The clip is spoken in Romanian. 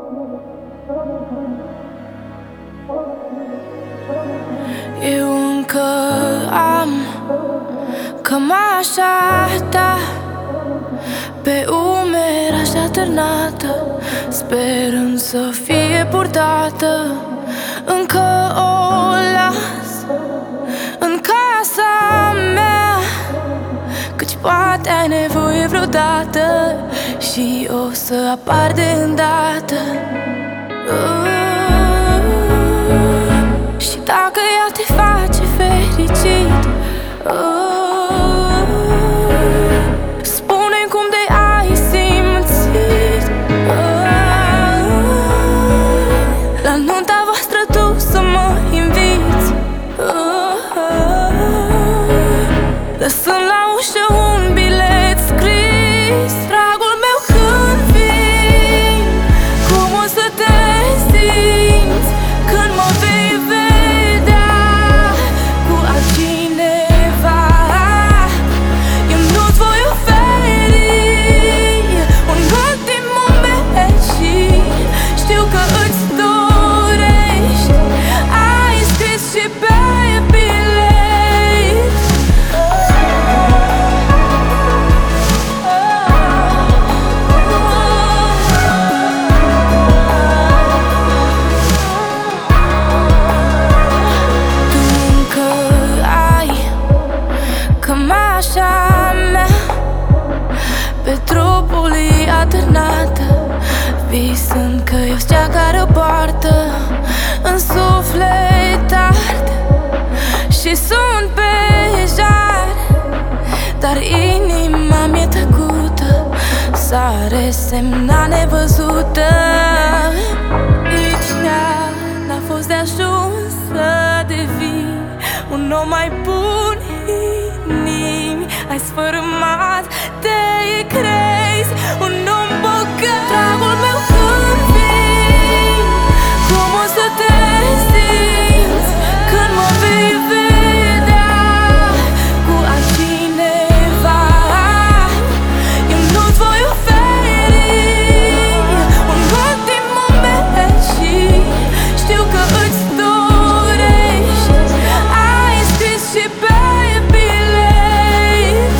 Eu încă am cămașa ta pe umeri așa târnată, sperând să fie purtată. Încă o las în casa mea, căci poate ai nevoie vreodată și o să apar de îndată. Și dacă ea te face fericit, spune-mi cum de ai simțit la nunta voastră tu să mă inviți, lăsând la ușă un bilet scris: dragul meu, când vin, cum o să te simți când mă vei vedea cu altcineva? Eu nu-ți voi oferi un ultim moment și știu că îți dorești. Ai scris și pe bilet. Tu încă ai cămașa mea pe trupul ei atârnată, visând că eu-s cea care o poartă în suflet ard și sunt pe jar. Dar inima mi-e tăcută, s-a resemnat nevăzută. Nici n-a fost de ajuns să devii un om mai bun. Inimi ai sfărâmat, te crezi un om bogat. Dragul meu, când vin, cum o să te simți când mă vei vedea cu altcineva? Eu nu-ți voi oferi un ultim moment și știu că îți dorești. Ai scris și pe bilet.